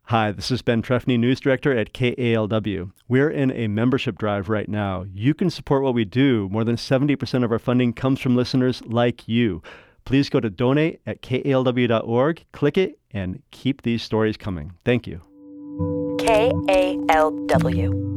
Hi, this is Ben Trefny, News Director at KALW. We're in a membership drive right now. You can support what we do. More than 70% of our funding comes from listeners like you. Please go to donate at kalw.org, click it, and keep these stories coming. Thank you. KALW.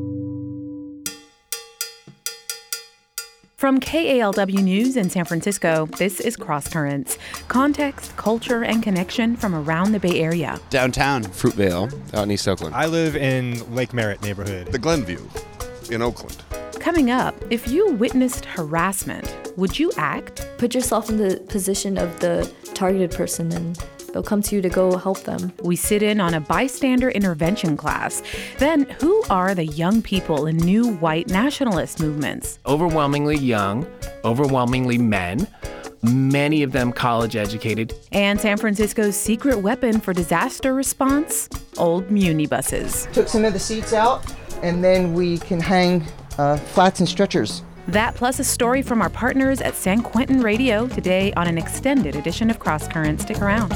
From KALW News in San Francisco, this is Cross Currents. Context, culture, and connection from around the Bay Area. Downtown, Fruitvale, out in East Oakland. I live in Lake Merritt neighborhood. The Glenview in Oakland. Coming up, if you witnessed harassment, would you act? Put yourself in the position of the targeted person and they'll come to you to go help them. We sit in on a bystander intervention class. Then, who are the young people in new white nationalist movements? Overwhelmingly young, overwhelmingly men, many of them college educated. And San Francisco's secret weapon for disaster response? Old Muni buses. Took some of the seats out, and then we can hang flats and stretchers. That plus a story from our partners at San Quentin Radio today on an extended edition of Cross Currents. Stick around.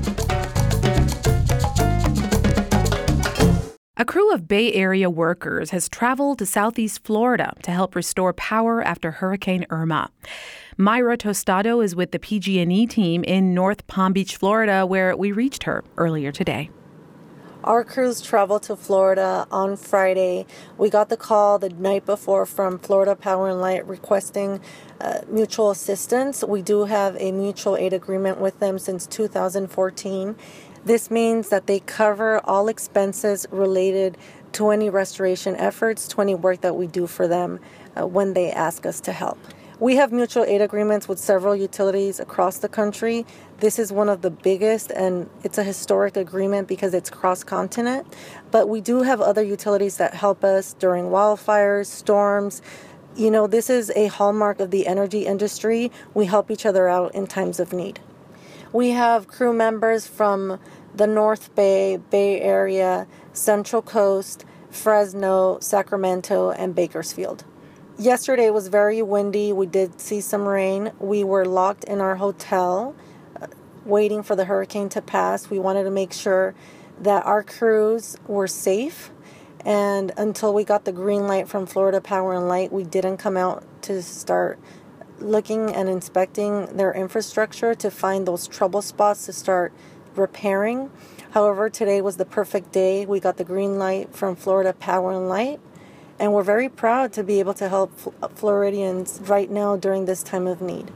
A crew of Bay Area workers has traveled to Southeast Florida to help restore power after Hurricane Irma. Mayra Tostado is with the PG&E team in North Palm Beach, Florida, where we reached her earlier today. Our crews traveled to Florida on Friday. We got the call the night before from Florida Power and Light requesting mutual assistance. We do have a mutual aid agreement with them since 2014. This means that they cover all expenses related to any restoration efforts, to any work that we do for them when they ask us to help. We have mutual aid agreements with several utilities across the country. This is one of the biggest, and it's a historic agreement because it's cross-continent. But we do have other utilities that help us during wildfires, storms. You know, this is a hallmark of the energy industry. We help each other out in times of need. We have crew members from the North Bay, Bay Area, Central Coast, Fresno, Sacramento, and Bakersfield. Yesterday was very windy. We did see some rain. We were locked in our hotel waiting for the hurricane to pass. We wanted to make sure that our crews were safe. And until we got the green light from Florida Power and Light, we didn't come out to start looking and inspecting their infrastructure to find those trouble spots to start repairing. However, today was the perfect day. We got the green light from Florida Power and Light. And we're very proud to be able to help Floridians right now during this time of need.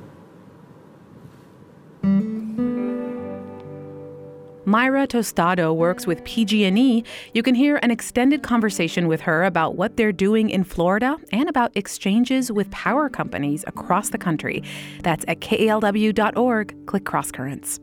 Mayra Tostado works with PG&E. You can hear an extended conversation with her about what they're doing in Florida and about exchanges with power companies across the country. That's at kalw.org. Click Cross Currents.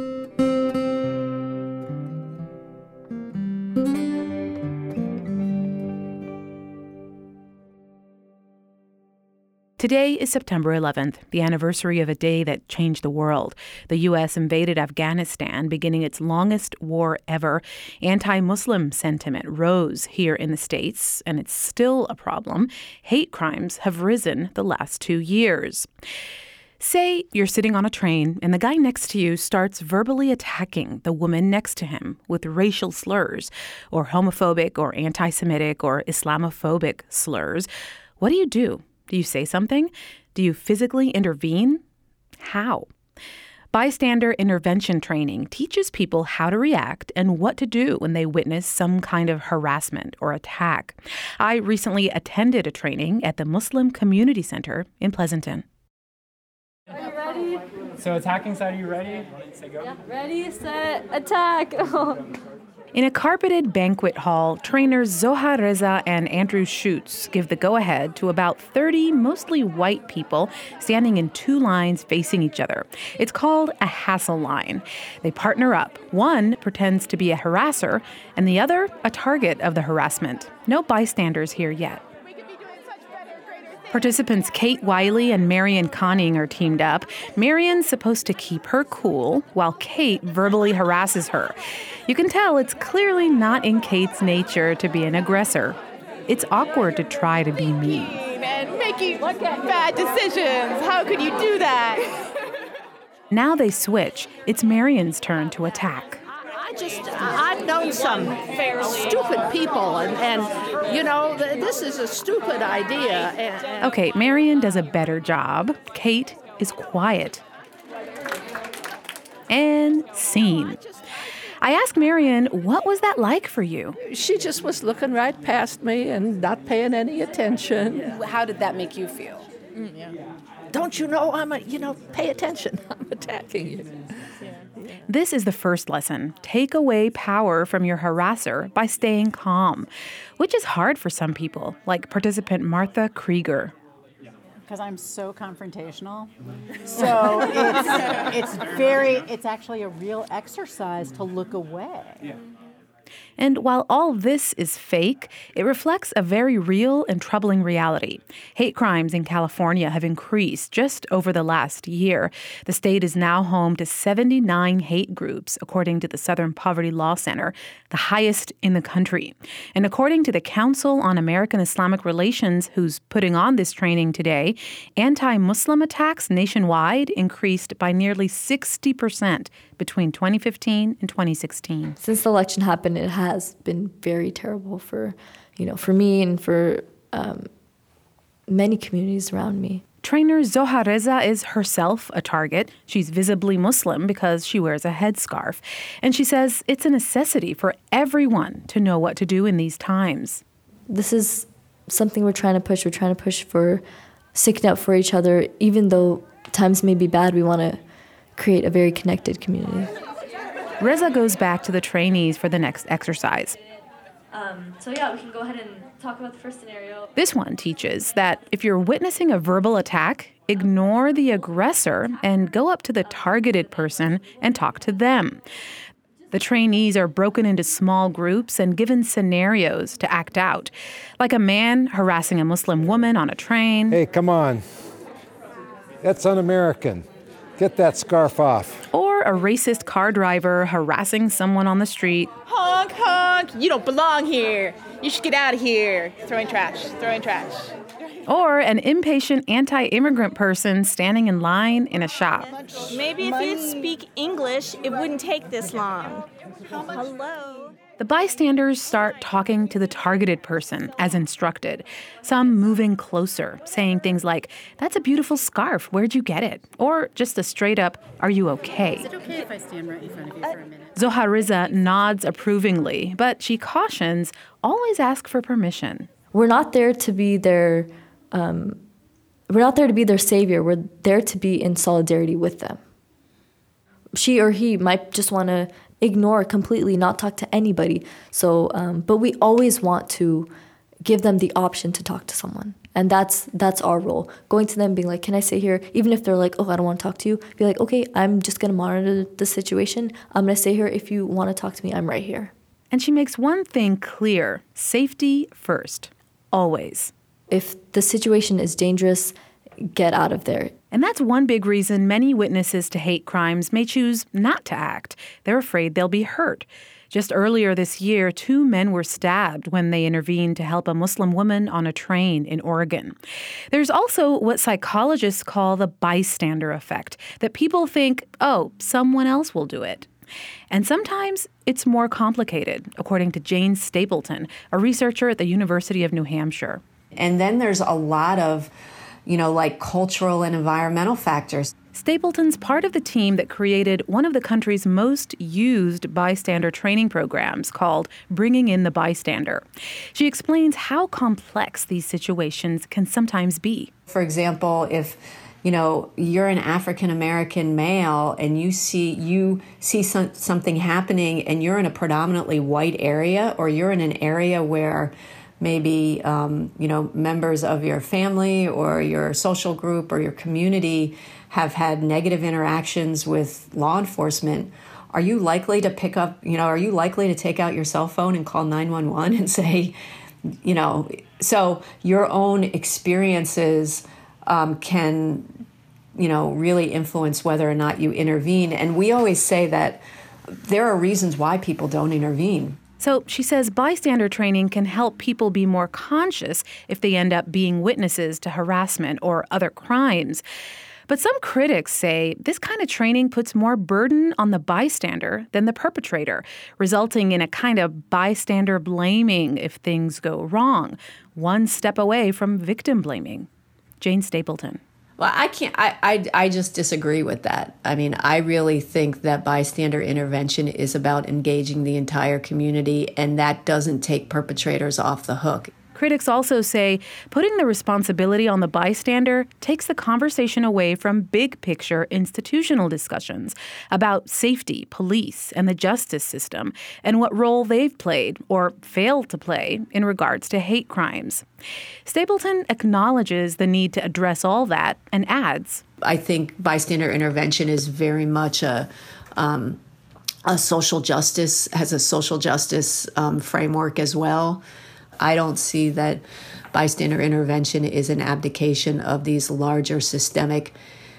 Today is September 11th, the anniversary of a day that changed the world. The U.S. invaded Afghanistan, beginning its longest war ever. Anti-Muslim sentiment rose here in the States, and it's still a problem. Hate crimes have risen the last 2 years. Say you're sitting on a train and the guy next to you starts verbally attacking the woman next to him with racial slurs or homophobic or anti-Semitic or Islamophobic slurs. What do you do? Do you say something? Do you physically intervene? How? Bystander intervention training teaches people how to react and what to do when they witness some kind of harassment or attack. I recently attended a training at the Muslim Community Center in Pleasanton. Are you ready? So attacking side, are you ready? Say go. Yeah. Ready, set, attack. In a carpeted banquet hall, trainers Zohar Reza and Andrew Schutz give the go-ahead to about 30 mostly white people standing in two lines facing each other. It's called a hassle line. They partner up. One pretends to be a harasser, and the other a target of the harassment. No bystanders here yet. Participants Kate Wiley and Marion Conning are teamed up. Marion's supposed to keep her cool, while Kate verbally harasses her. You can tell it's clearly not in Kate's nature to be an aggressor. It's awkward to try to be mean. And making bad decisions. How could you do that? Now they switch. It's Marion's turn to attack. I've known some stupid people, and you know, this is a stupid idea. Okay, Marion does a better job. Kate is quiet. And scene. I asked Marion, what was that like for you? She just was looking right past me and not paying any attention. How did that make you feel? Don't you know pay attention. I'm attacking you. This is the first lesson. Take away power from your harasser by staying calm, which is hard for some people, like participant Martha Krieger. Because I'm so confrontational. So it's actually a real exercise to look away. And while all this is fake, it reflects a very real and troubling reality. Hate crimes in California have increased just over the last year. The state is now home to 79 hate groups, according to the Southern Poverty Law Center, the highest in the country. And according to the Council on American Islamic Relations, who's putting on this training today, anti-Muslim attacks nationwide increased by nearly 60% between 2015 and 2016. Since the election happened, it has been very terrible for me and for many communities around me. Trainer Zohar Reza is herself a target. She's visibly Muslim because she wears a headscarf. And she says it's a necessity for everyone to know what to do in these times. This is something we're trying to push. We're trying to push for sticking up for each other. Even though times may be bad, we want to create a very connected community. Reza goes back to the trainees for the next exercise. We can go ahead and talk about the first scenario. This one teaches that if you're witnessing a verbal attack, ignore the aggressor and go up to the targeted person and talk to them. The trainees are broken into small groups and given scenarios to act out, like a man harassing a Muslim woman on a train. Hey, come on. That's un-American. Get that scarf off. Or a racist car driver harassing someone on the street. Honk, honk, you don't belong here. You should get out of here. Throwing trash. Or an impatient anti-immigrant person standing in line in a shop. Maybe if you'd speak English, it wouldn't take this long. Hello. The bystanders start talking to the targeted person as instructed, some moving closer, saying things like, "That's a beautiful scarf, where'd you get it?" Or just a straight up, "Are you okay?" Is it okay if I stand right in front of you for a minute? Zohar Reza nods approvingly, but she cautions, always ask for permission. We're not there to be their savior. We're there to be in solidarity with them. She or he might just want to ignore completely, not talk to anybody. So, but we always want to give them the option to talk to someone. And that's our role. Going to them, being like, "Can I stay here?" Even if they're like, "Oh, I don't want to talk to you." Be like, "Okay, I'm just going to monitor the situation. I'm going to stay here. If you want to talk to me, I'm right here." And she makes one thing clear: safety first, always. If the situation is dangerous, get out of there. And that's one big reason many witnesses to hate crimes may choose not to act. They're afraid they'll be hurt. Just earlier this year, 2 men were stabbed when they intervened to help a Muslim woman on a train in Oregon. There's also what psychologists call the bystander effect, that people think, oh, someone else will do it. And sometimes it's more complicated, according to Jane Stapleton, a researcher at the University of New Hampshire. And then there's a lot of cultural and environmental factors. Stapleton's part of the team that created one of the country's most used bystander training programs called Bringing in the Bystander. She explains how complex these situations can sometimes be. For example, if you're an African-American male and you see something happening and you're in a predominantly white area, or you're in an area where maybe, members of your family or your social group or your community have had negative interactions with law enforcement, are you likely to take out your cell phone and call 911 and say, so your own experiences can, really influence whether or not you intervene. And we always say that there are reasons why people don't intervene. So she says bystander training can help people be more conscious if they end up being witnesses to harassment or other crimes. But some critics say this kind of training puts more burden on the bystander than the perpetrator, resulting in a kind of bystander blaming if things go wrong, one step away from victim blaming. Jane Stapleton. Well, I just disagree with that. I mean, I really think that bystander intervention is about engaging the entire community, and that doesn't take perpetrators off the hook. Critics also say putting the responsibility on the bystander takes the conversation away from big-picture institutional discussions about safety, police, and the justice system, and what role they've played or failed to play in regards to hate crimes. Stapleton acknowledges the need to address all that and adds, I think bystander intervention is very much a social justice, has a social justice framework as well. I don't see that bystander intervention is an abdication of these larger systemic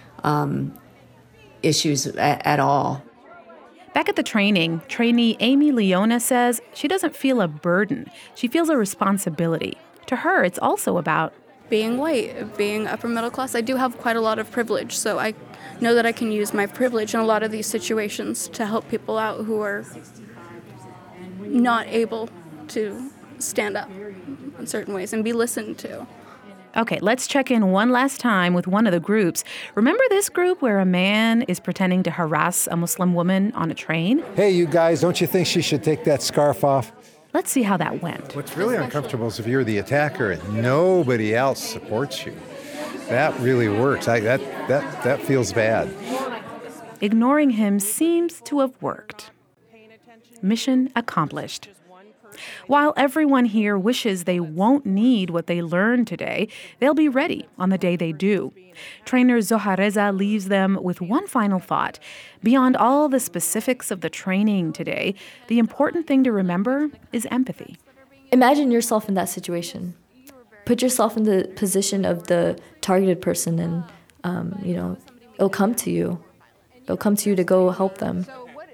issues at all. Back at the training, trainee Amy Leona says she doesn't feel a burden. She feels a responsibility. To her, it's also about being white, being upper middle class. I do have quite a lot of privilege, so I know that I can use my privilege in a lot of these situations to help people out who are not able to stand up in certain ways and be listened to. Okay, let's check in one last time with one of the groups. Remember this group where a man is pretending to harass a Muslim woman on a train? Hey, you guys, don't you think she should take that scarf off? Let's see how that went. What's really uncomfortable is if you're the attacker and nobody else supports you. That really works. That feels bad. Ignoring him seems to have worked. Mission accomplished. While everyone here wishes they won't need what they learned today, they'll be ready on the day they do. Trainer Zohar Reza leaves them with one final thought. Beyond all the specifics of the training today, the important thing to remember is empathy. Imagine yourself in that situation. Put yourself in the position of the targeted person and, it'll come to you. It'll come to you to go help them.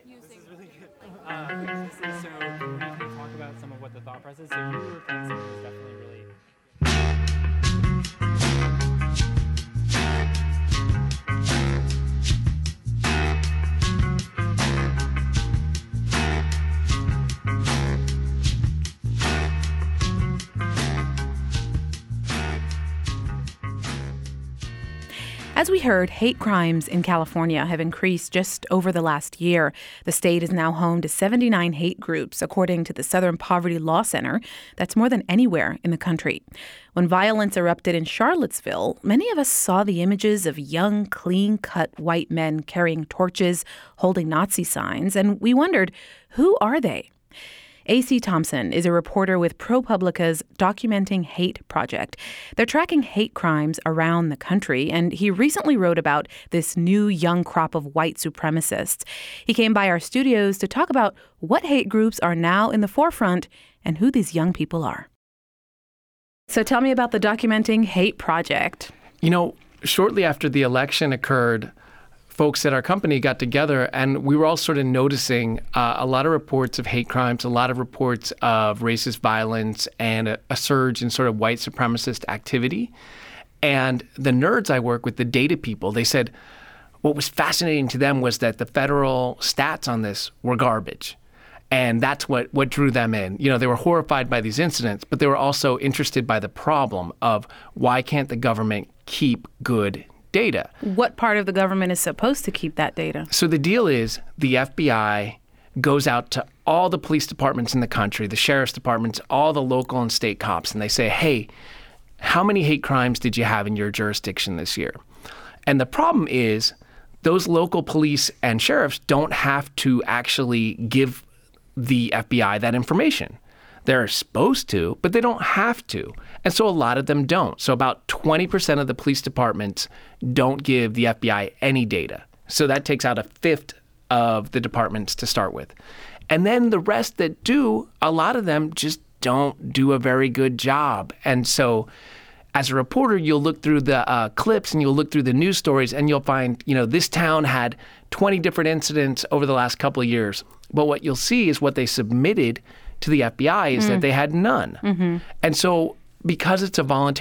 So you were playing something that's definitely really... As we heard, hate crimes in California have increased just over the last year. The state is now home to 79 hate groups, according to the Southern Poverty Law Center. That's more than anywhere in the country. When violence erupted in Charlottesville, many of us saw the images of young, clean-cut white men carrying torches, holding Nazi signs, and we wondered, who are they? A.C. Thompson is a reporter with ProPublica's Documenting Hate project. They're tracking hate crimes around the country, and he recently wrote about this new young crop of white supremacists. He came by our studios to talk about what hate groups are now in the forefront and who these young people are. So tell me about the Documenting Hate project. You know, shortly after the election occurred, folks at our company got together and we were all sort of noticing a lot of reports of hate crimes, a lot of reports of racist violence, and a surge in sort of white supremacist activity. And the nerds I work with, the data people, they said what was fascinating to them was that the federal stats on this were garbage. And that's what drew them in. You know, they were horrified by these incidents, but they were also interested by the problem of why can't the government keep good data. What part of the government is supposed to keep that data? So the deal is the FBI goes out to all the police departments in the country, the sheriff's departments, all the local and state cops, and they say, hey, how many hate crimes did you have in your jurisdiction this year? And the problem is those local police and sheriffs don't have to actually give the FBI that information. They're supposed to, but they don't have to. And so a lot of them don't. So about 20% of the police departments don't give the FBI any data. So that takes out a fifth of the departments to start with. And then the rest that do, a lot of them just don't do a very good job. And so as a reporter, you'll look through the clips and you'll look through the news stories and you'll find, you know, this town had 20 different incidents over the last couple of years. But what you'll see is what they submitted to the FBI is that they had none. Mm-hmm. And so because it's a voluntary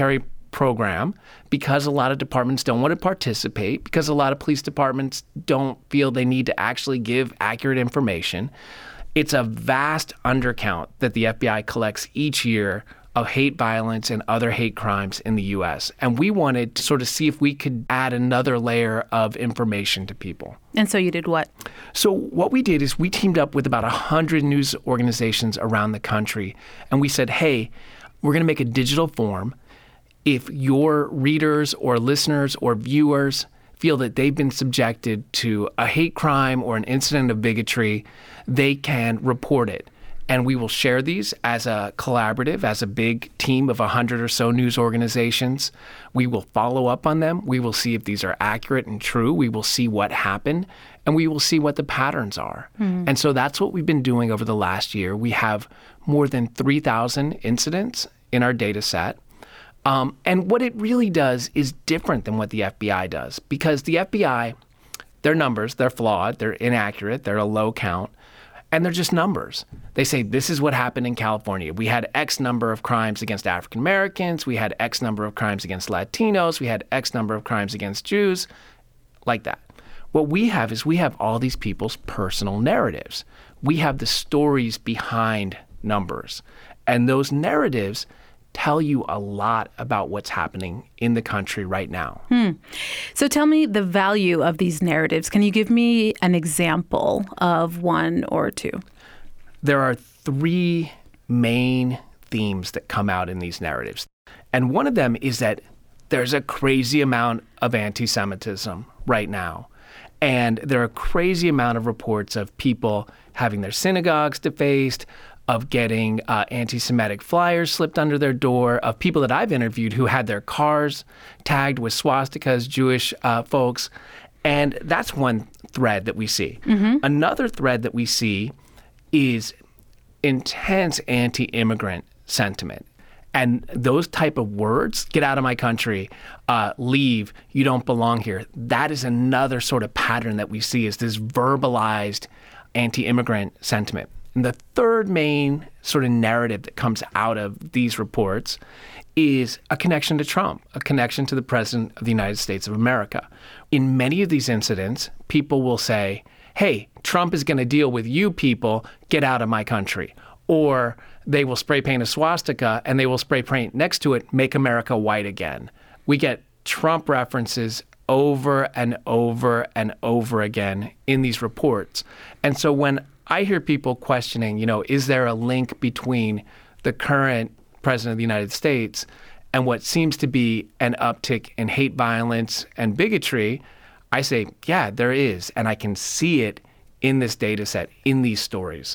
program because a lot of departments don't want to participate, because a lot of police departments don't feel they need to actually give accurate information. It's a vast undercount that the FBI collects each year of hate violence and other hate crimes in the U.S. And we wanted to sort of see if we could add another layer of information to people. And so you did what? So what we did is we teamed up with about 100 news organizations around the country, and we said, hey, we're going to make a digital form. If your readers or listeners or viewers feel that they've been subjected to a hate crime or an incident of bigotry, they can report it. And we will share these as a collaborative, as a big team of 100 or so news organizations. We will follow up on them. We will see if these are accurate and true. We will see what happened, and we will see what the patterns are. And so that's what we've been doing over the last year. We have more than 3,000 incidents in our data set. And what it really does is different than what the FBI does, because the FBI, their numbers, they're flawed, they're inaccurate, they're a low count, and they're just numbers. They say, this is what happened in California. We had X number of crimes against African Americans, we had X number of crimes against Latinos, we had X number of crimes against Jews, like that. What we have is we have all these people's personal narratives. We have the stories behind numbers, and those narratives tell you a lot about what's happening in the country right now. So tell me the value of these narratives. Can you give me an example of one or two? There are three main themes that come out in these narratives. And one of them is that there's a crazy amount of anti-Semitism right now. And there are a crazy amount of reports of people having their synagogues defaced, of getting anti-Semitic flyers slipped under their door, of people that I've interviewed who had their cars tagged with swastikas, Jewish folks. And that's one thread that we see. Another thread that we see is intense anti-immigrant sentiment. And those type of words, get out of my country, leave, you don't belong here, that is another sort of pattern that we see, is this verbalized anti-immigrant sentiment. And the third main sort of narrative that comes out of these reports is a connection to Trump, a connection to the President of the United States of America. In many of these incidents, people will say, hey, Trump is going to deal with you people, get out of my country. Or they will spray paint a swastika and they will spray paint next to it, make America white again. We get Trump references over and over and over again in these reports. And so when I hear people questioning, is there a link between the current president of the United States and what seems to be an uptick in hate violence and bigotry, I say, yeah, there is. And I can see it in this data set, in these stories.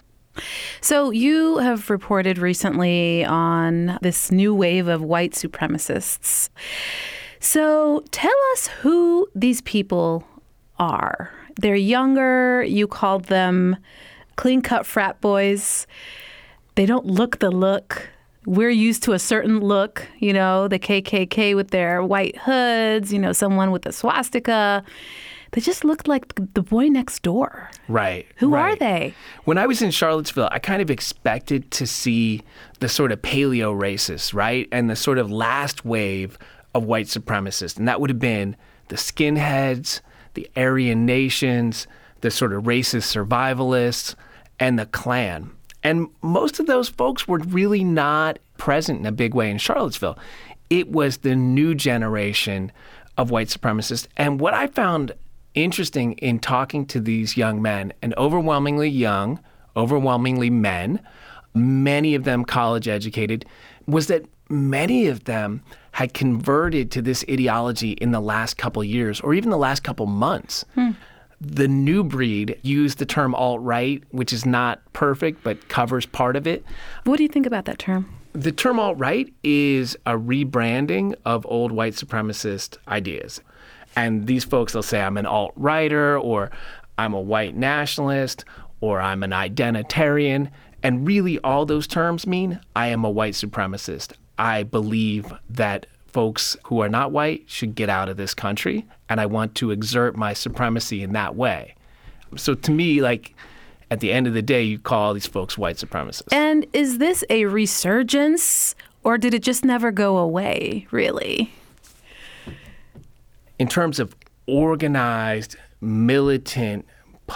So you have reported recently on this new wave of white supremacists. So tell us who these people are. They're younger. You called them clean-cut frat boys. They don't look the look. We're used to a certain look, the KKK with their white hoods, someone with a swastika. They just looked like the boy next door. Right. Who are they? When I was in Charlottesville, I kind of expected to see the sort of paleo racists, right? And the sort of last wave of white supremacists. And that would have been the skinheads, the Aryan nations, the sort of racist survivalists, and the Klan. And most of those folks were really not present in a big way in Charlottesville. It was the new generation of white supremacists. And what I found interesting in talking to these young men, and overwhelmingly young, overwhelmingly men, many of them college educated, was that many of them had converted to this ideology in the last couple years or even the last couple months. The new breed used the term alt-right, which is not perfect, but covers part of it. What do you think about that term? The term alt-right is a rebranding of old white supremacist ideas. And these folks, they'll say, I'm an alt-righter, or I'm a white nationalist, or I'm an identitarian. And really all those terms mean I am a white supremacist. I believe that folks who are not white should get out of this country, and I want to exert my supremacy in that way. So to me, at the end of the day, you call these folks white supremacists. And is this a resurgence, Or did it just never go away, really? In terms of organized, militant,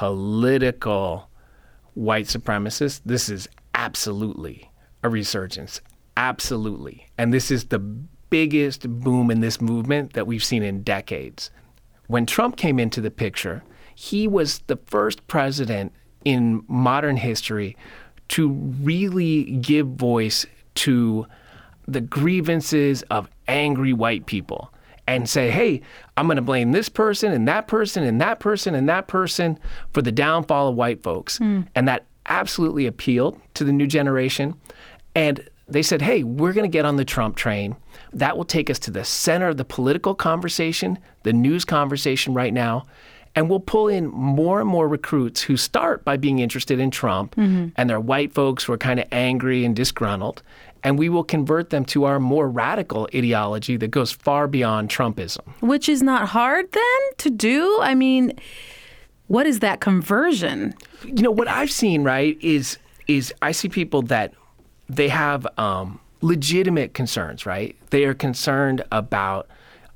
political white supremacists, this is absolutely a resurgence. Absolutely. And this is the biggest boom in this movement that we've seen in decades. When Trump came into the picture, he was the first president in modern history to really give voice to the grievances of angry white people and say, hey, I'm going to blame this person and that person and that person and that person for the downfall of white folks. And that absolutely appealed to the new generation. And they said, hey, we're going to get on the Trump train. That will take us to the center of the political conversation, the news conversation right now. And we'll pull in more and more recruits who start by being interested in Trump, and they're white folks who are kind of angry and disgruntled. And we will convert them to our more radical ideology that goes far beyond Trumpism. Which is not hard then to do? I mean, what is that conversion? You know, what I've seen, right, is I see people that they have legitimate concerns, right? They are concerned about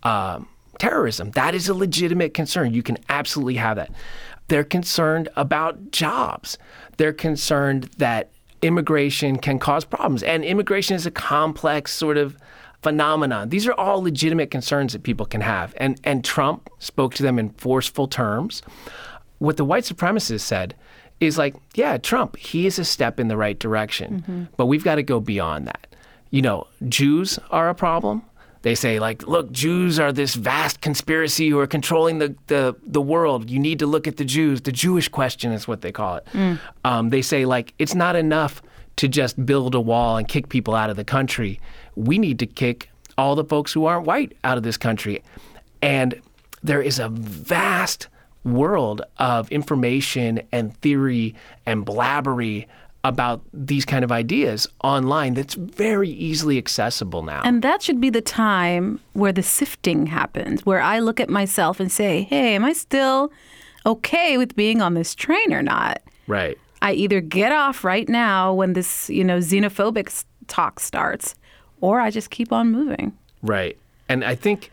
terrorism. That is a legitimate concern. You can absolutely have that. They're concerned about jobs. They're concerned that immigration can cause problems. And immigration is a complex sort of phenomenon. These are all legitimate concerns that people can have. And Trump spoke to them in forceful terms. What the white supremacists said is like, yeah, Trump, he is a step in the right direction, but we've got to go beyond that. You know, Jews are a problem. They say, like, look, Jews are this vast conspiracy who are controlling the world. You need to look at the Jews. The Jewish question is what they call it. They say, like, it's not enough to just build a wall and kick people out of the country. We need to kick all the folks who aren't white out of this country. And there is a vast world of information and theory and blabbery about these kind of ideas online that's very easily accessible now. And that should be the time where the sifting happens, where I look at myself and say, hey, am I still okay with being on this train or not? Right. I either get off right now when this, xenophobic talk starts, or I just keep on moving. Right. And I think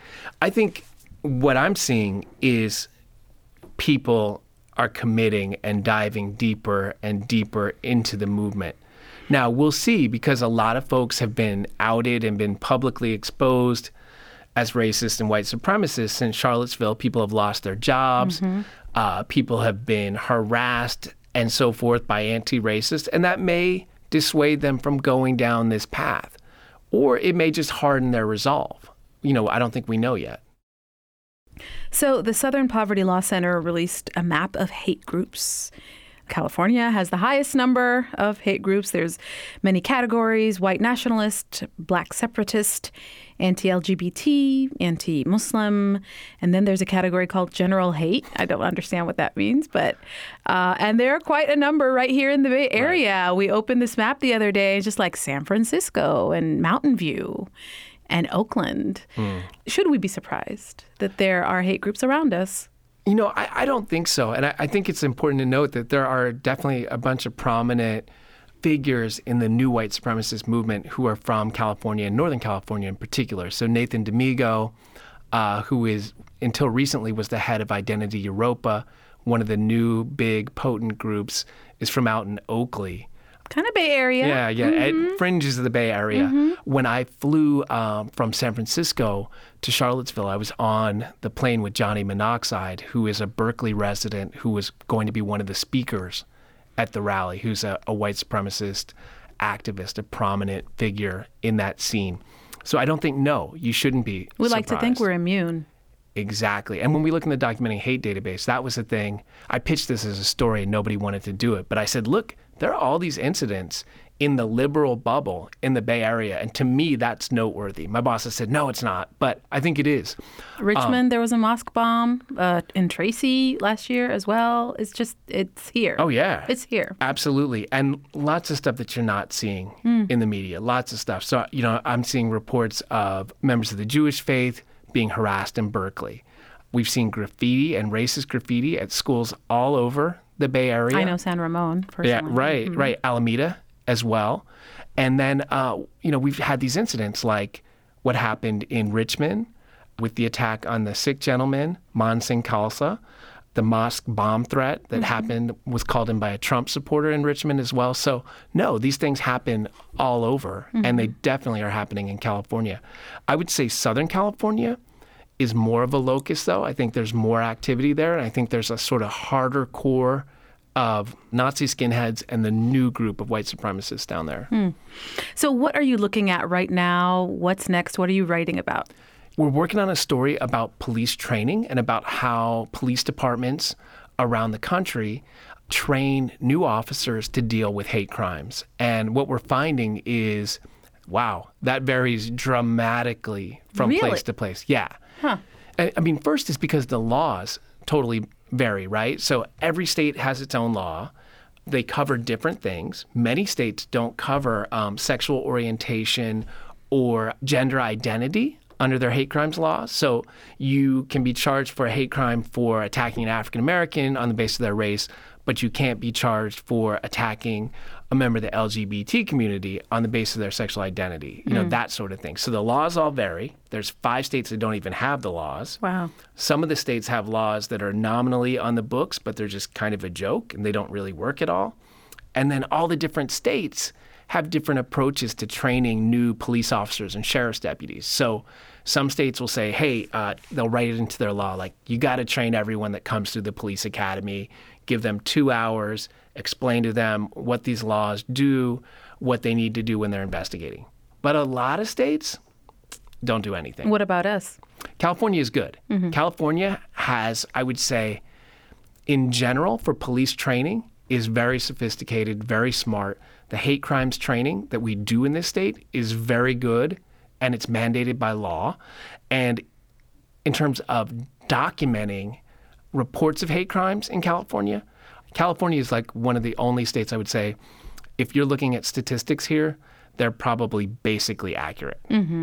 what I'm seeing is people are committing and diving deeper and deeper into the movement. Now, we'll see, because a lot of folks have been outed and been publicly exposed as racist and white supremacists in Charlottesville. People have lost their jobs. People have been harassed and so forth by anti-racists, and that may dissuade them from going down this path. Or it may just harden their resolve. I don't think we know yet. So the Southern Poverty Law Center released a map of hate groups. California has the highest number of hate groups. There's many categories: white nationalist, black separatist, anti-LGBT, anti-Muslim, and then there's a category called general hate. I don't understand what that means, but and there are quite a number right here in the Bay Area. Right. We opened this map the other day, just like San Francisco and Mountain View and Oakland. Should we be surprised that there are hate groups around us? I don't think so. And I think it's important to note that there are definitely a bunch of prominent figures in the new white supremacist movement who are from California and Northern California in particular. So Nathan D'Amigo, who is, until recently, was the head of Identity Europa, one of the new big potent groups, is from out in Oakley. Kind of Bay Area. Yeah. It fringes of the Bay Area. When I flew from San Francisco to Charlottesville, I was on the plane with Johnny Monoxide, who is a Berkeley resident who was going to be one of the speakers at the rally, who's a white supremacist activist, a prominent figure in that scene. So I don't think, no, you shouldn't be We surprised. like to think we're immune. Exactly. And when we look in the Documenting Hate database, that was the thing. I pitched this as a story and nobody wanted to do it. But I said, look, there are all these incidents in the liberal bubble in the Bay Area. And to me, that's noteworthy. My boss has said, no, it's not. But I think it is. Richmond, there was a mosque bomb. In Tracy last year as well. It's here. Oh, yeah. It's here. Absolutely. And lots of stuff that you're not seeing in the media. Lots of stuff. So, I'm seeing reports of members of the Jewish faith being harassed in Berkeley. We've seen graffiti and racist graffiti at schools all over the Bay Area. I know San Ramon personally. Yeah, right. Alameda as well. And then, we've had these incidents like what happened in Richmond with the attack on the Sikh gentleman, Man Singh Khalsa. The mosque bomb threat that happened was called in by a Trump supporter in Richmond as well. So, no, these things happen all over, and they definitely are happening in California. I would say Southern California is more of a locus, though. I think there's more activity there, and I think there's a sort of harder core of Nazi skinheads and the new group of white supremacists down there. So what are you looking at right now? What's next? What are you writing about? We're working on a story about police training and about how police departments around the country train new officers to deal with hate crimes. And what we're finding is, wow, that varies dramatically from place to place. Yeah. I mean, first is because the laws totally vary, right? So every state has its own law. They cover different things. Many states don't cover sexual orientation or gender identity under their hate crimes laws. So you can be charged for a hate crime for attacking an African American on the basis of their race, but you can't be charged for attacking a member of the LGBT community on the basis of their sexual identity, that sort of thing. So the laws all vary. There's 5 states that don't even have the laws. Wow. Some of the states have laws that are nominally on the books, but they're just kind of a joke and they don't really work at all. And then all the different states have different approaches to training new police officers and sheriff's deputies. So some states will say, hey, they'll write it into their law, like, you got to train everyone that comes through the police academy, give them 2 hours, explain to them what these laws do, what they need to do when they're investigating. But a lot of states don't do anything. What about us? California is good. California has, I would say, in general, for police training, is very sophisticated, very smart. The hate crimes training that we do in this state is very good, and it's mandated by law. And in terms of documenting reports of hate crimes in California, California is like one of the only states I would say, if you're looking at statistics here, they're probably basically accurate.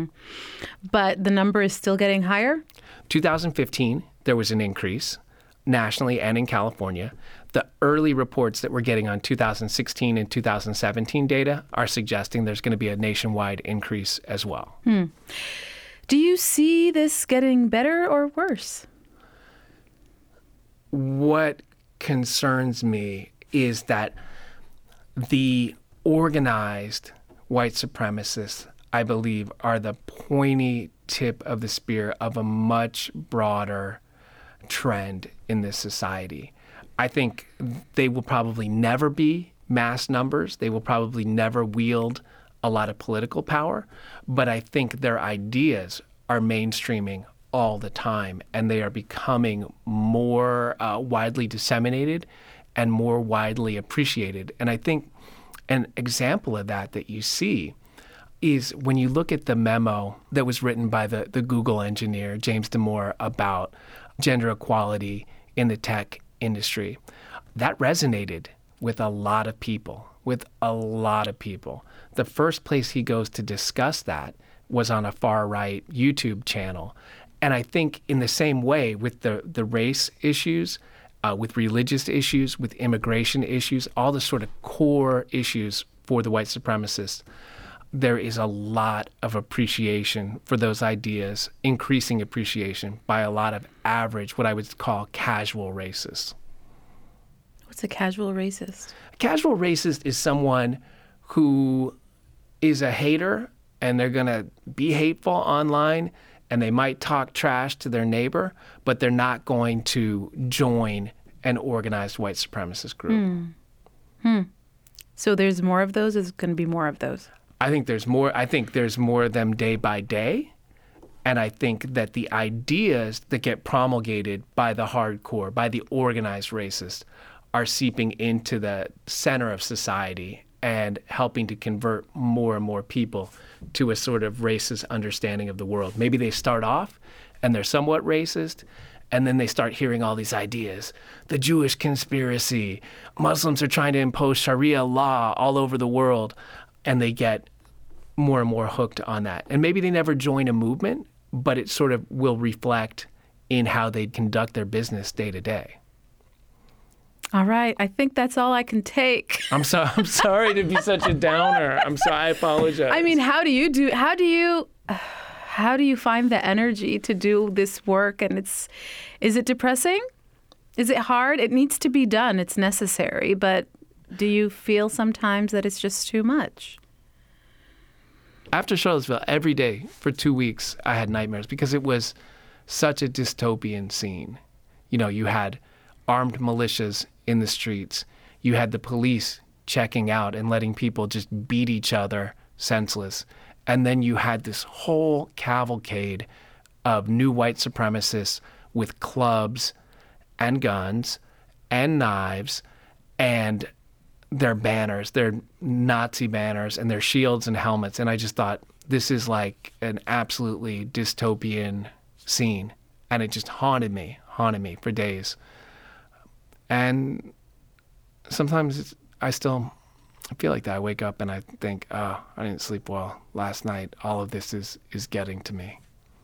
But the number is still getting higher? 2015, there was an increase nationally and in California. The early reports that we're getting on 2016 and 2017 data are suggesting there's going to be a nationwide increase as well. Do you see this getting better or worse? What concerns me is that the organized white supremacists, I believe, are the pointy tip of the spear of a much broader trend in this society. I think they will probably never be mass numbers. They will probably never wield a lot of political power. But I think their ideas are mainstreaming all the time, and they are becoming more widely disseminated and more widely appreciated. And I think an example of that you see is when you look at the memo that was written by the Google engineer, James Damore, about gender equality in the tech industry. That resonated with a lot of people, The first place he goes to discuss that was on a far-right YouTube channel. And I think in the same way with the race issues, with religious issues, with immigration issues, all the sort of core issues for the white supremacists, there is a lot of appreciation for those ideas, increasing appreciation by a lot of average, what I would call casual racists. What's a casual racist? A casual racist is someone who is a hater and they're going to be hateful online and they might talk trash to their neighbor, but they're not going to join an organized white supremacist group. So there's more of those? There's going to be more of those? I think there's more. I think there's more of them day by day. And I think that the ideas that get promulgated by the hardcore, by the organized racists, are seeping into the center of society and helping to convert more and more people to a sort of racist understanding of the world. Maybe they start off and they're somewhat racist, and then they start hearing all these ideas. The Jewish conspiracy, Muslims are trying to impose Sharia law all over the world, and they get more and more hooked on that. And maybe they never join a movement, but it sort of will reflect in how they conduct their business day to day. All right. I think that's all I can take. I'm sorry to be such a downer. I apologize. I mean, how do you find the energy to do this work? And is it depressing? Is it hard? It needs to be done. It's necessary. But do you feel sometimes that it's just too much? After Charlottesville, every day for 2 weeks, I had nightmares because it was such a dystopian scene. You know, you had armed militias in the streets. You had the police checking out and letting people just beat each other senseless. And then you had this whole cavalcade of new white supremacists with clubs and guns and knives and their banners, their Nazi banners and their shields and helmets. And I just thought, this is like an absolutely dystopian scene. And it just haunted me for days. And sometimes I feel like that. I wake up and I think, oh, I didn't sleep well last night. All of this is getting to me.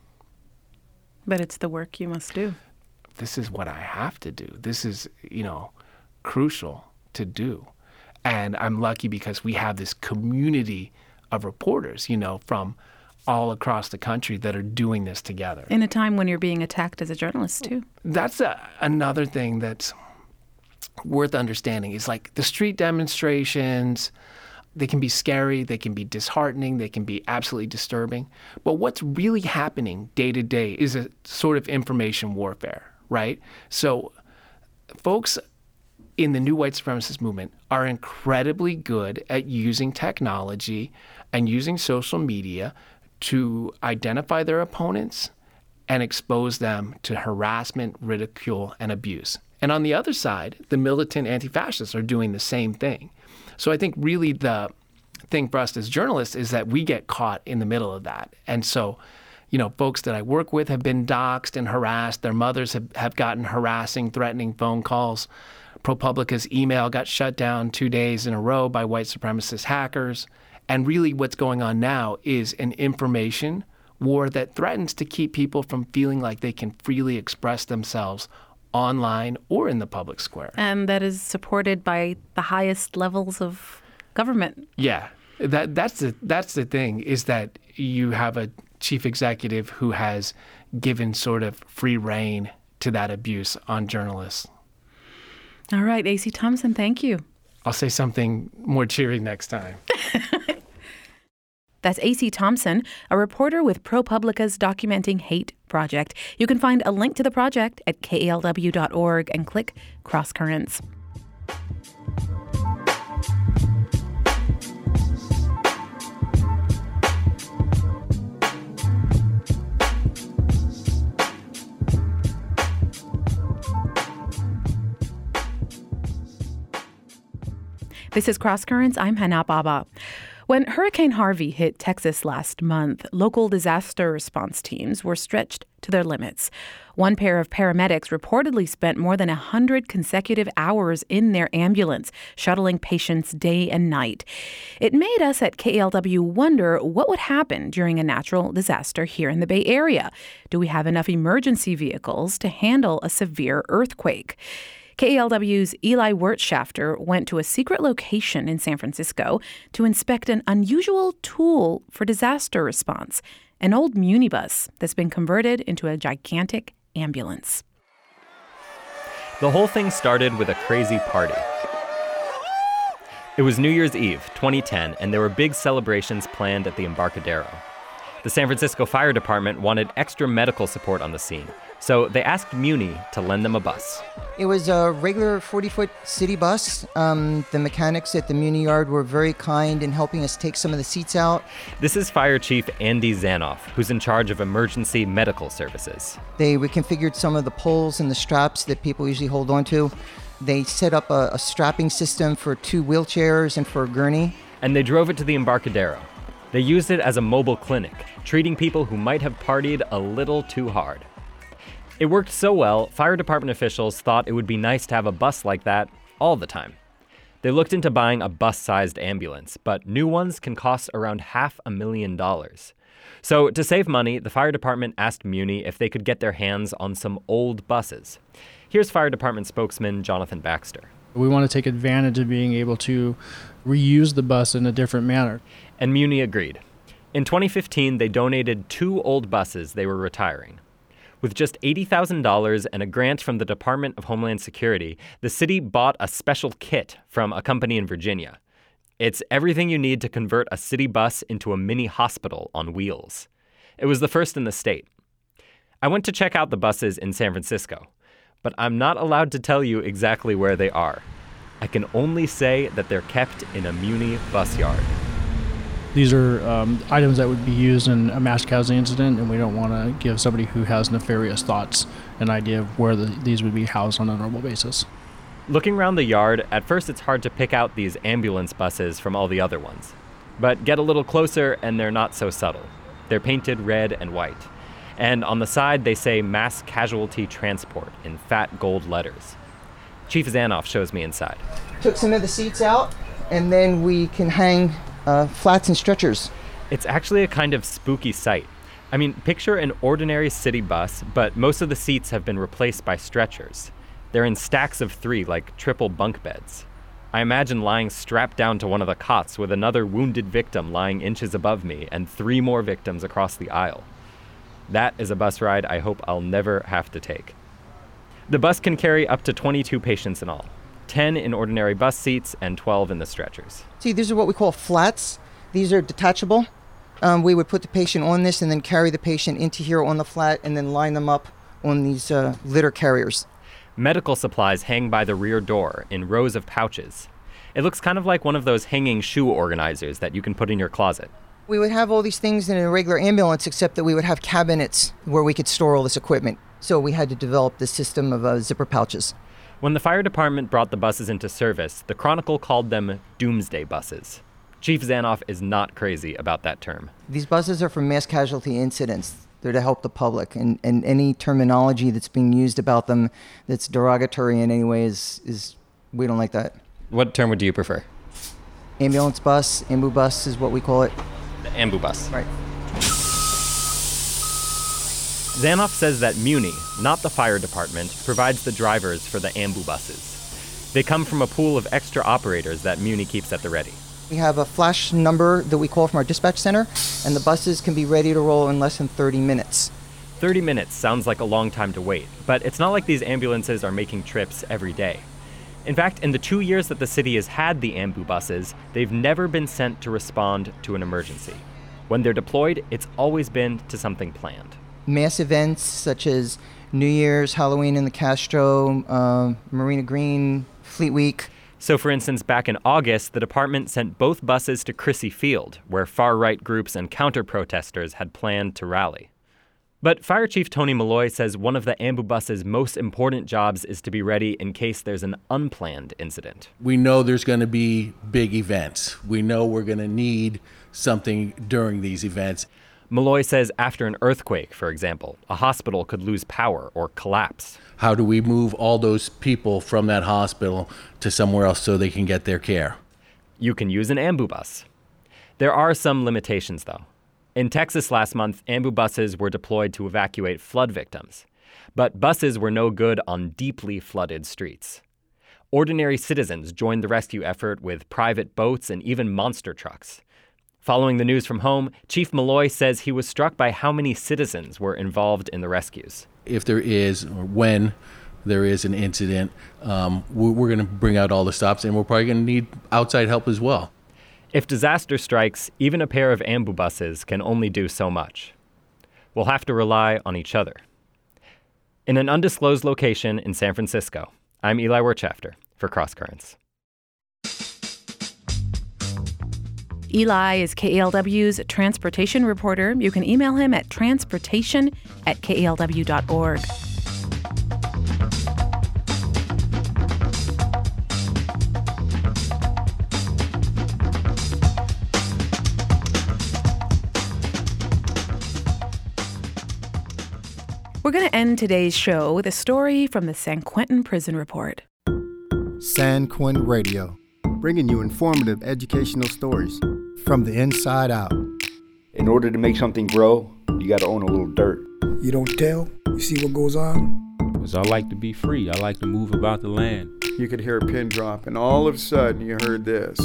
But it's the work you must do. This is what I have to do. This is, crucial to do. And I'm lucky because we have this community of reporters, from all across the country that are doing this together. In a time when you're being attacked as a journalist, too. That's another thing that's worth understanding is like the street demonstrations, they can be scary, they can be disheartening, they can be absolutely disturbing. But what's really happening day to day is a sort of information warfare, right? So folks in the new white supremacist movement are incredibly good at using technology and using social media to identify their opponents and expose them to harassment, ridicule, and abuse. And on the other side, the militant anti-fascists are doing the same thing. So I think really the thing for us as journalists is that we get caught in the middle of that. And so, folks that I work with have been doxxed and harassed. Their mothers have gotten harassing, threatening phone calls. ProPublica's email got shut down 2 days in a row by white supremacist hackers. And really what's going on now is an information war that threatens to keep people from feeling like they can freely express themselves online or in the public square. And that is supported by the highest levels of government. Yeah, that's the thing, is that you have a chief executive who has given sort of free rein to that abuse on journalists. All right, A.C. Thompson, thank you. I'll say something more cheering next time. That's A.C. Thompson, a reporter with ProPublica's Documenting Hate project. You can find a link to the project at kalw.org and click Cross Currents. This is Cross Currents. I'm Hana Baba. When Hurricane Harvey hit Texas last month, local disaster response teams were stretched to their limits. One pair of paramedics reportedly spent more than 100 consecutive hours in their ambulance, shuttling patients day and night. It made us at KALW wonder what would happen during a natural disaster here in the Bay Area. Do we have enough emergency vehicles to handle a severe earthquake? KALW's Eli Wirtschafter went to a secret location in San Francisco to inspect an unusual tool for disaster response, an old Munibus that's been converted into a gigantic ambulance. The whole thing started with a crazy party. It was New Year's Eve, 2010, and there were big celebrations planned at the Embarcadero. The San Francisco Fire Department wanted extra medical support on the scene, so they asked Muni to lend them a bus. It was a regular 40-foot city bus. The mechanics at the Muni Yard were very kind in helping us take some of the seats out. This is Fire Chief Andy Zanoff, who's in charge of emergency medical services. They reconfigured some of the poles and the straps that people usually hold onto. They set up a strapping system for 2 wheelchairs and for a gurney. And they drove it to the Embarcadero. They used it as a mobile clinic, treating people who might have partied a little too hard. It worked so well, fire department officials thought it would be nice to have a bus like that all the time. They looked into buying a bus-sized ambulance, but new ones can cost around $500,000. So to save money, the fire department asked Muni if they could get their hands on some old buses. Here's Fire Department spokesman Jonathan Baxter. We want to take advantage of being able to reuse the bus in a different manner. And Muni agreed. In 2015, they donated 2 old buses they were retiring. With just $80,000 and a grant from the Department of Homeland Security, the city bought a special kit from a company in Virginia. It's everything you need to convert a city bus into a mini hospital on wheels. It was the first in the state. I went to check out the buses in San Francisco, but I'm not allowed to tell you exactly where they are. I can only say that they're kept in a Muni bus yard. These are items that would be used in a mass casualty incident, and we don't want to give somebody who has nefarious thoughts an idea of where these would be housed on a normal basis. Looking around the yard, at first it's hard to pick out these ambulance buses from all the other ones. But get a little closer and they're not so subtle. They're painted red and white. And on the side they say Mass Casualty Transport in fat gold letters. Chief Zanoff shows me inside. Took some of the seats out, and then we can hang flats and stretchers. It's actually a kind of spooky sight. I mean, picture an ordinary city bus, but most of the seats have been replaced by stretchers. They're in stacks of 3, like triple bunk beds. I imagine lying strapped down to one of the cots with another wounded victim lying inches above me and 3 more victims across the aisle. That is a bus ride I hope I'll never have to take. The bus can carry up to 22 patients in all, 10 in ordinary bus seats and 12 in the stretchers. See, these are what we call flats. These are detachable. We would put the patient on this and then carry the patient into here on the flat and then line them up on these litter carriers. Medical supplies hang by the rear door in rows of pouches. It looks kind of like one of those hanging shoe organizers that you can put in your closet. We would have all these things in a regular ambulance, except that we would have cabinets where we could store all this equipment. So we had to develop this system of zipper pouches. When the fire department brought the buses into service, the Chronicle called them doomsday buses. Chief Zanoff is not crazy about that term. These buses are for mass casualty incidents. They're to help the public, and any terminology that's being used about them that's derogatory in any way is we don't like that. What term would you prefer? Ambulance bus, ambu bus is what we call it. The ambu bus. Right. Zanoff says that Muni, not the fire department, provides the drivers for the ambu buses. They come from a pool of extra operators that Muni keeps at the ready. We have a flash number that we call from our dispatch center, and the buses can be ready to roll in less than 30 minutes. 30 minutes sounds like a long time to wait, but it's not like these ambulances are making trips every day. In fact, in the 2 years that the city has had the ambu buses, they've never been sent to respond to an emergency. When they're deployed, it's always been to something planned. Mass events such as New Year's, Halloween in the Castro, Marina Green, Fleet Week. So, for instance, back in August, the department sent both buses to Crissy Field, where far-right groups and counter-protesters had planned to rally. But Fire Chief Tony Malloy says one of the ambu bus's most important jobs is to be ready in case there's an unplanned incident. We know there's going to be big events. We know we're going to need something during these events. Malloy says after an earthquake, for example, a hospital could lose power or collapse. How do we move all those people from that hospital to somewhere else so they can get their care? You can use an ambu bus. There are some limitations, though. In Texas last month, ambu buses were deployed to evacuate flood victims. But buses were no good on deeply flooded streets. Ordinary citizens joined the rescue effort with private boats and even monster trucks. Following the news from home, Chief Malloy says he was struck by how many citizens were involved in the rescues. If there is, or when there is an incident, we're going to bring out all the stops, and we're probably going to need outside help as well. If disaster strikes, even a pair of ambu buses can only do so much. We'll have to rely on each other. In an undisclosed location in San Francisco, I'm Eli Wirtschafter for Cross Currents. Eli is KALW's transportation reporter. You can email him at transportation@kalw.org. We're going to end today's show with a story from the San Quentin Prison Report. San Quentin Radio, bringing you informative educational stories from the inside out. In order to make something grow, you got to own a little dirt. You don't tell, you see what goes on. Because I like to be free. I like to move about the land. You could hear a pin drop, and all of a sudden you heard this.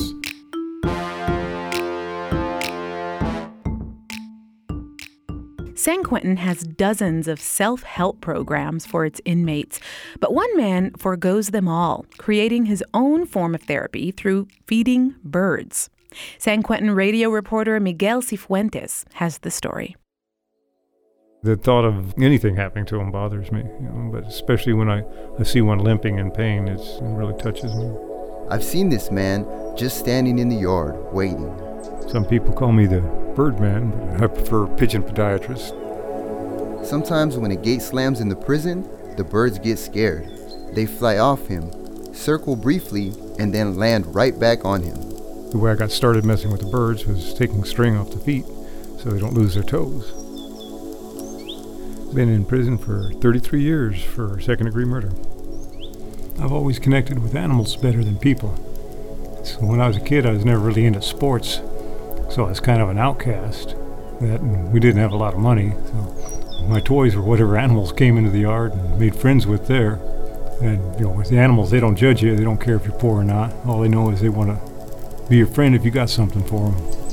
San Quentin has dozens of self-help programs for its inmates, but one man forgoes them all, creating his own form of therapy through feeding birds. San Quentin radio reporter Miguel Cifuentes has the story. The thought of anything happening to him bothers me, but especially when I see one limping in pain, it really touches me. I've seen this man just standing in the yard, waiting. Some people call me the Birdman, but I prefer pigeon podiatrist. Sometimes when a gate slams in the prison, the birds get scared. They fly off him, circle briefly, and then land right back on him. The way I got started messing with the birds was taking string off the feet so they don't lose their toes. Been in prison for 33 years for second-degree murder. I've always connected with animals better than people. So when I was a kid, I was never really into sports, so I was kind of an outcast. And we didn't have a lot of money, so my toys were whatever animals came into the yard and made friends with there. And with the animals, they don't judge you. They don't care if you're poor or not. All they know is they want to be your friend if you got something for them.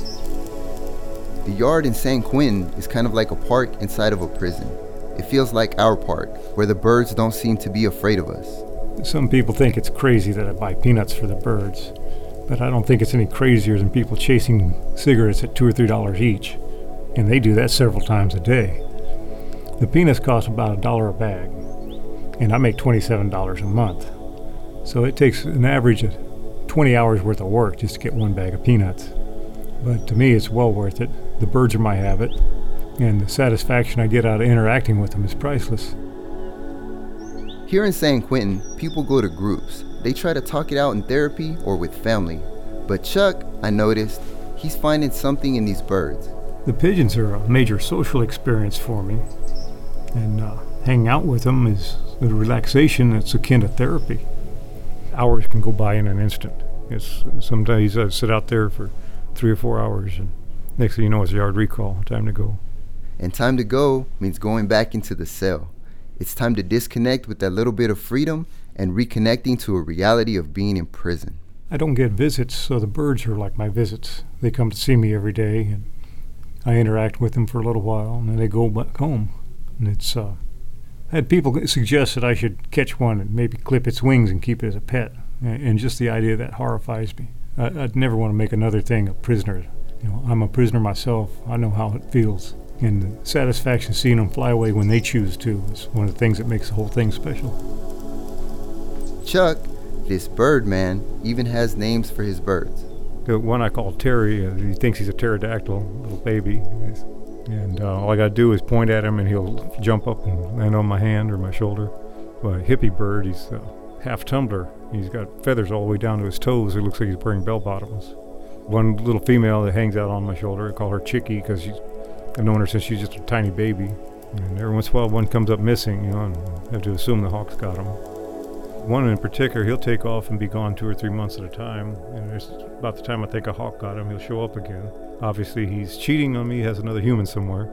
The yard in San Quentin is kind of like a park inside of a prison. It feels like our park, where the birds don't seem to be afraid of us. Some people think it's crazy that I buy peanuts for the birds, but I don't think it's any crazier than people chasing cigarettes at $2 or $3 each, and they do that several times a day. The peanuts cost about $1 a bag, and I make $27 a month, so it takes an average of 20 hours worth of work just to get one bag of peanuts. But to me, it's well worth it. The birds are my habit, and the satisfaction I get out of interacting with them is priceless. Here in San Quentin, people go to groups. They try to talk it out in therapy or with family. But Chuck, I noticed, he's finding something in these birds. The pigeons are a major social experience for me, and hanging out with them is a relaxation that's akin to therapy. Hours can go by in an instant. Sometimes I sit out there for 3 or 4 hours, and next thing you know, it's yard recall, time to go. And time to go means going back into the cell. It's time to disconnect with that little bit of freedom and reconnecting to a reality of being in prison. I don't get visits, so the birds are like my visits. They come to see me every day, and I interact with them for a little while, and then they go back home. And I had people suggest that I should catch one and maybe clip its wings and keep it as a pet, and just the idea of that horrifies me. I'd never want to make another thing a prisoner. I'm a prisoner myself. I know how it feels. And the satisfaction of seeing them fly away when they choose to is one of the things that makes the whole thing special. Chuck, this bird man, even has names for his birds. The one I call Terry, he thinks he's a pterodactyl, little baby. And all I got to do is point at him and he'll jump up and land on my hand or my shoulder. Well, a hippie bird, he's half tumbler. He's got feathers all the way down to his toes. It looks like he's wearing bell bottoms. One little female that hangs out on my shoulder, I call her Chicky because I've known her since she's just a tiny baby. And every once in a while one comes up missing, and I have to assume the hawk's got him. One in particular, he'll take off and be gone 2 or 3 months at a time. And it's about the time I think a hawk got him, he'll show up again. Obviously he's cheating on me, he has another human somewhere.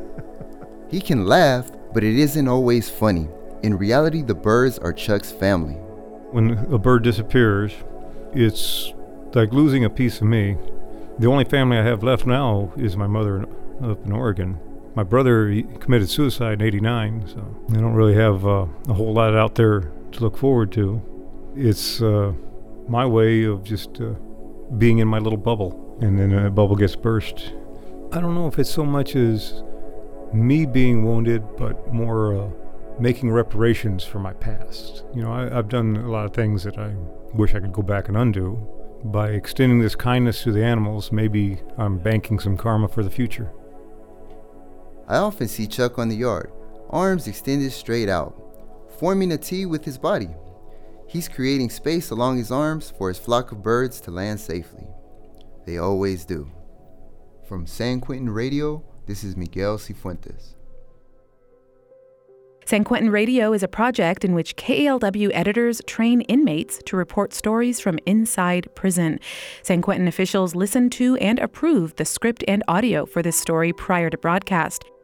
He can laugh, but it isn't always funny. In reality, the birds are Chuck's family. When a bird disappears, it's like losing a piece of me. The only family I have left now is my mother up in Oregon. My brother, he committed suicide in '89, so I don't really have a whole lot out there to look forward to. It's my way of just being in my little bubble, and then a bubble gets burst. I don't know if it's so much as me being wounded, but more making reparations for my past. I've done a lot of things that I wish I could go back and undo. By extending this kindness to the animals, maybe I'm banking some karma for the future. I often see Chuck on the yard, arms extended straight out, forming a T with his body. He's creating space along his arms for his flock of birds to land safely. They always do. From San Quentin Radio, this is Miguel Cifuentes. San Quentin Radio is a project in which KALW editors train inmates to report stories from inside prison. San Quentin officials listened to and approved the script and audio for this story prior to broadcast.